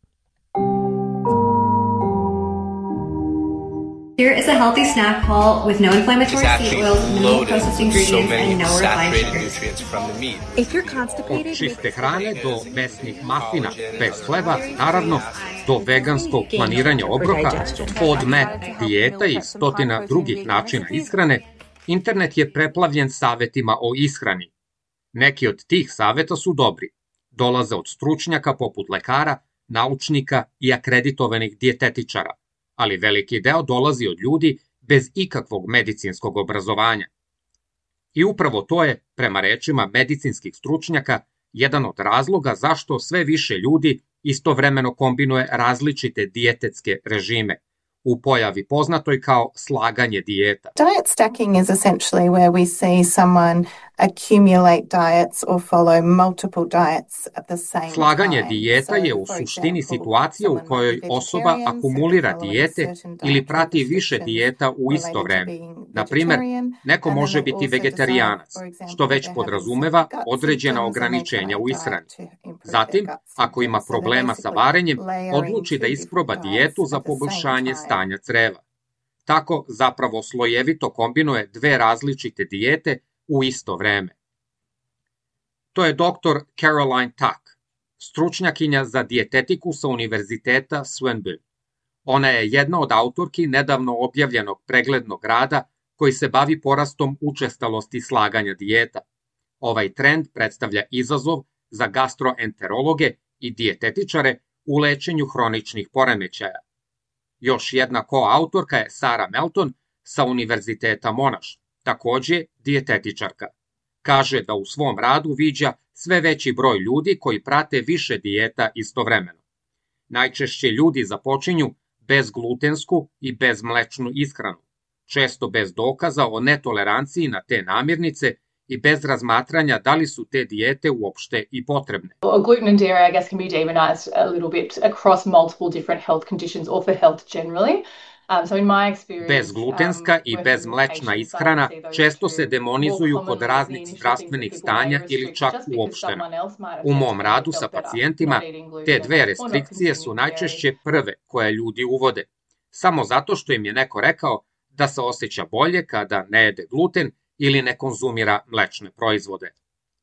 Here is a healthy snack bowl with no inflammatory seed oils, no processed ingredients, and no refined sugars. If you're constipated, od čiste hrane do mesnih mafina, bez hleba, naravno, do veganskog planiranja obroka, od met dijeta i stotina drugih načina ishrane, internet je preplavljen savetima o ishrani. Neki od tih saveta su dobri. Dolaze od stručnjaka poput lekara, naučnika i akreditovanih dijetetičara, ali veliki deo dolazi od ljudi bez ikakvog medicinskog obrazovanja. I upravo to je, prema rečima medicinskih stručnjaka, jedan od razloga zašto sve više ljudi istovremeno kombinuje različite dijetetske režime, u pojavi poznatoj kao slaganje dijeta. Diet stacking is essentially where we see someone accumulate diets or follow multiple diets at the same time. Slaganje dijeta je u suštini situacija u kojoj osoba akumulira dijete ili prati više dijeta u isto vreme. Na primjer, neko može biti vegetarijanac, što već podrazumeva određena ograničenja u ishrani. Zatim, ako ima problema sa varenjem, odluči da isproba dijetu za poboljšanje stanja creva. Tako zapravo slojevito kombinuje dve različite dijete u isto vreme. To je doktor Caroline Tuck, stručnjakinja za dijetetiku sa Univerziteta Swinburne. Ona je jedna od autorki nedavno objavljenog preglednog rada koji se bavi porastom učestalosti slaganja dijeta. Ovaj trend predstavlja izazov za gastroenterologe i dijetetičare u lečenju hroničnih poremećaja. Još jedna koautorka je Sarah Melton sa Univerziteta Monash, takođe dijetetičarka. Kaže da u svom radu viđa sve veći broj ljudi koji prate više dijeta istovremeno. Najčešće ljudi započinju bezglutensku i bezmlečnu ishranu, često bez dokaza o netoleranciji na te namirnice i bez razmatranja da li su te dijete uopšte i potrebne. Gluten and dairy, I guess, can be demonized a little bit across multiple different health conditions or for health generally. Um, so in my experience, bezglutenska um, i bezmlečna ishrana često se demonizuju kod raznih zdravstvenih stanja ili čak uopšteno. U mom radu sa pacijentima, te dve restrikcije su najčešće prve koje ljudi uvode, samo zato što im je neko rekao da se osjeća bolje kada ne jede gluten ili ne konzumira mlečne proizvode.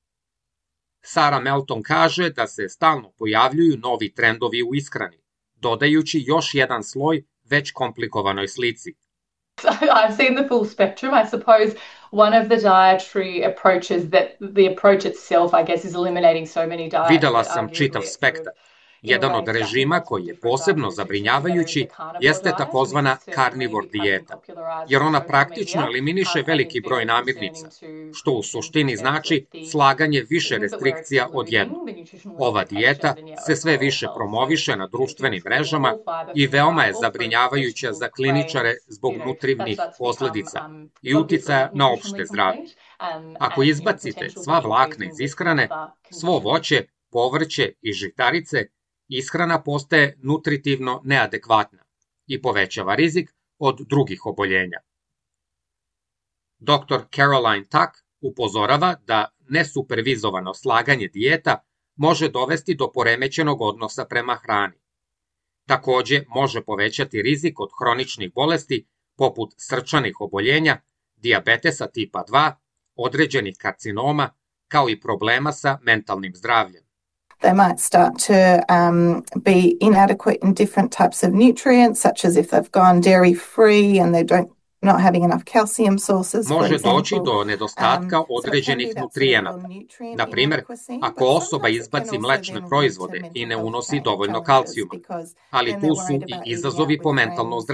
Sarah Melton kaže da se stalno pojavljuju novi trendovi u ishrani, dodajući još jedan sloj već komplikovanoj slici. I've seen the full spectrum. I suppose one of the dietary approaches that the approach itself, I guess, is eliminating so many diets. Videla sam čitav spektar. Jedan od režima koji je posebno zabrinjavajući jeste takozvana carnivore dijeta, jer ona praktično eliminiše veliki broj namirnica, što u suštini znači slaganje više restrikcija odjednom. Ova dijeta se sve više promoviše na društvenim mrežama i veoma je zabrinjavajuća za kliničare zbog nutrivnih posljedica i uticaja na opšte zdravlje. Ako izbacite sva vlakna iz ishrane, svo voće, povrće i žitarice, ishrana postaje nutritivno neadekvatna i povećava rizik od drugih oboljenja. doktor Caroline Tuck upozorava da nesupervizovano slaganje dijeta može dovesti do poremećenog odnosa prema hrani. Takođe može povećati rizik od hroničnih bolesti poput srčanih oboljenja, dijabetesa tipa dva, određenih karcinoma, kao i problema sa mentalnim zdravljem. They might start to um, be inadequate in different types of nutrients, such as if they've gone dairy free and they don't not having enough calcium sources. Može doći do nedostatka određenih nutrijenata. Na primjer, ako osoba izbaci mlečne proizvode i ne unosi dovoljno kalcijuma, ali tu su i izazovi po mentalno zdravlje.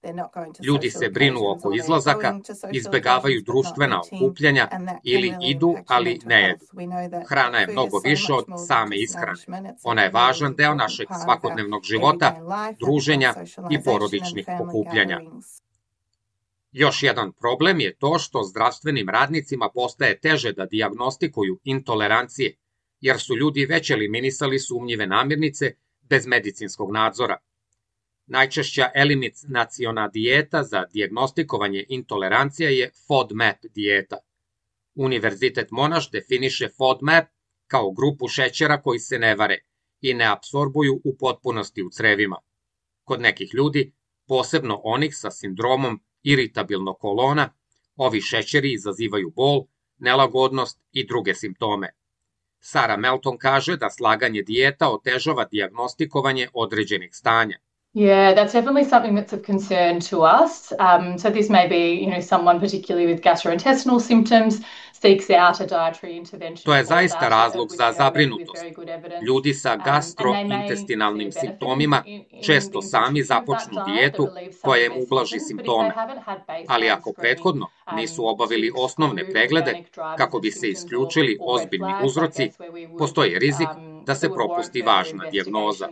Ljudi se brinu oko izlazaka, izbegavaju društvena okupljanja ili idu, ali ne jedu. Hrana je mnogo više od same ishrane. Ona je važan deo našeg svakodnevnog života, druženja i porodičnih okupljanja. Još jedan problem je to što zdravstvenim radnicima postaje teže da dijagnostikuju intolerancije, jer su ljudi već eliminisali sumnjive namirnice bez medicinskog nadzora. Najčešća eliminaciona dijeta za dijagnostikovanje intolerancija je FODMAP dijeta. Univerzitet Monash definiše FODMAP kao grupu šećera koji se ne vare i ne apsorbuju u potpunosti u crevima. Kod nekih ljudi, posebno onih sa sindromom iritabilnog kolona, ovi šećeri izazivaju bol, nelagodnost i druge simptome. Sarah Melton kaže da slaganje dijeta otežava dijagnostikovanje određenih stanja. Yeah, that's definitely something that's of concern to us. Um, so this may be, you know, someone particularly with gastrointestinal symptoms seeks out a dietary intervention. To je zaista razlog za zabrinutost. Ljudi sa gastrointestinalnim simptomima često sami započnu dijetu koja im ublaži simptome. Ali ako prethodno nisu obavili osnovne preglede kako bi se isključili ozbiljni uzroci, postoji rizik da se propusti važna dijagnoza.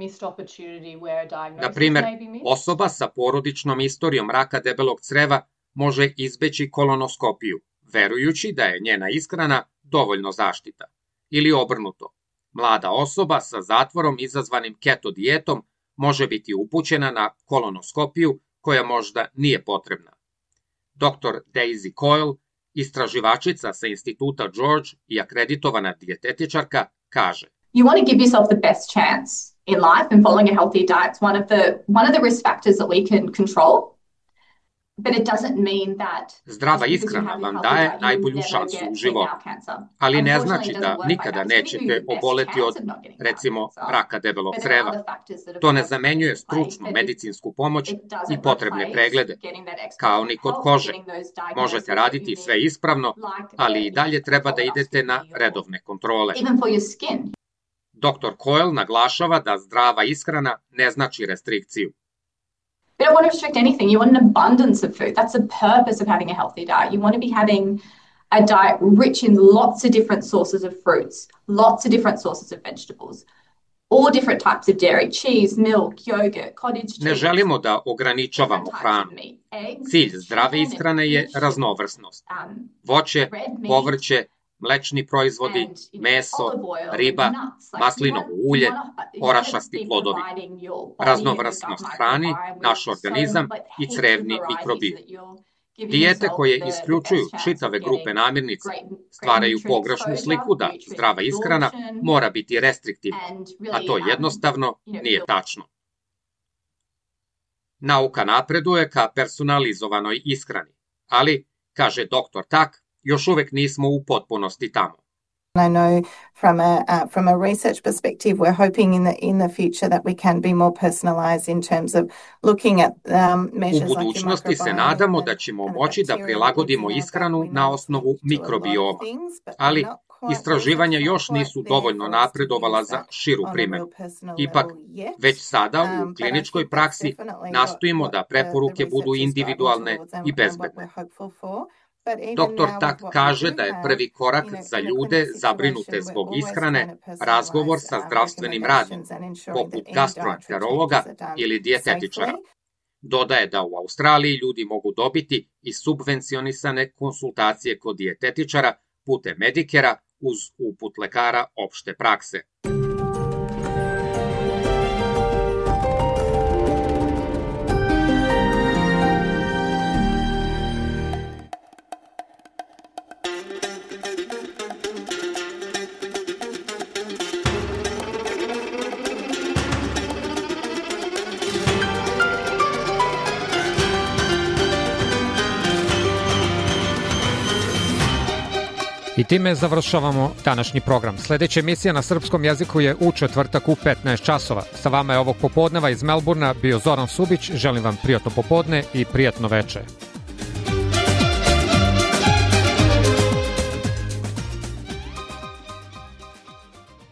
Na primjer, osoba sa porodičnom istorijom raka debelog creva može izbeći kolonoskopiju, verujući da je njena ishrana dovoljno zaštita. Ili obrnuto, mlada osoba sa zatvorom izazvanim keto dijetom može biti upućena na kolonoskopiju koja možda nije potrebna. doktor Daisy Coyle, istraživačica sa instituta George i akreditovana dijetetičarka, kaže: You want to give yourself the best chance in life, and following a healthy diet is one of the one of the risk factors that we can control. But it doesn't mean that Zdrava ishrana vam daje najbolju šansu u životu, ali ne znači da nikada nećete oboleti od, recimo, raka debelog creva. To ne zamenjuje stručnu medicinsku pomoć i potrebne preglede, kao ni kod kože. Možete raditi sve ispravno, ali i dalje treba da idete na redovne kontrole. doktor Coyle naglašava da zdrava ishrana ne znači restrikciju. You don't want to restrict anything. You want an abundance of food. That's the purpose of having a healthy diet. You want to be having a diet rich in lots of different sources of fruits, lots of different sources of vegetables, all different types of dairy, cheese, milk, yogurt, cottage cheese. Ne želimo da ograničavamo hranu. Cilj zdrave ishrane je raznovrsnost. Voće, povrće, mlečni proizvodi, meso, riba, maslinovo ulje, orašasti plodovi. Raznovrsnost hrani naš organizam i crevni mikrobiom. Dijete koje isključuju čitave grupe namirnica stvaraju pogrešnu sliku da zdrava ishrana mora biti restriktivna, a to jednostavno nije tačno. Nauka napreduje ka personalizovanoj ishrani, ali, kaže doktor Tak, još uvek nismo u potpunosti tamo. I know from a uh, from a research perspective, we're hoping in the in the future that we can be more personalized in terms of looking at um, measures. U budućnosti se nadamo da ćemo moći da prilagodimo ishranu na osnovu mikrobioma, ali istraživanja još nisu dovoljno napredovala za širu primjenu. Ipak, već sada u kliničkoj praksi nastojimo da preporuke budu individualne i bezbedne. doktor Tak kaže da je prvi korak za ljude zabrinute zbog ishrane razgovor sa zdravstvenim radnikom, poput gastroenterologa ili dijetetičara. Dodaje da u Australiji ljudi mogu dobiti i subvencionisane konsultacije kod dijetetičara putem Medikera uz uput lekara opšte prakse. I time završavamo današnji program. Sljedeća emisija na srpskom jeziku je u četvrtak u petnaest časova. Sa vama je ovog popodneva iz Melburna bio Zoran Subić. Želim vam prijatno popodne i prijatno veče.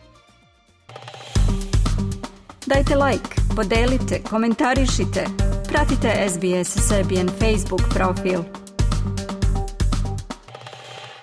Dajte like, podelite, komentarišite. Pratite S B S Serbian Facebook profil.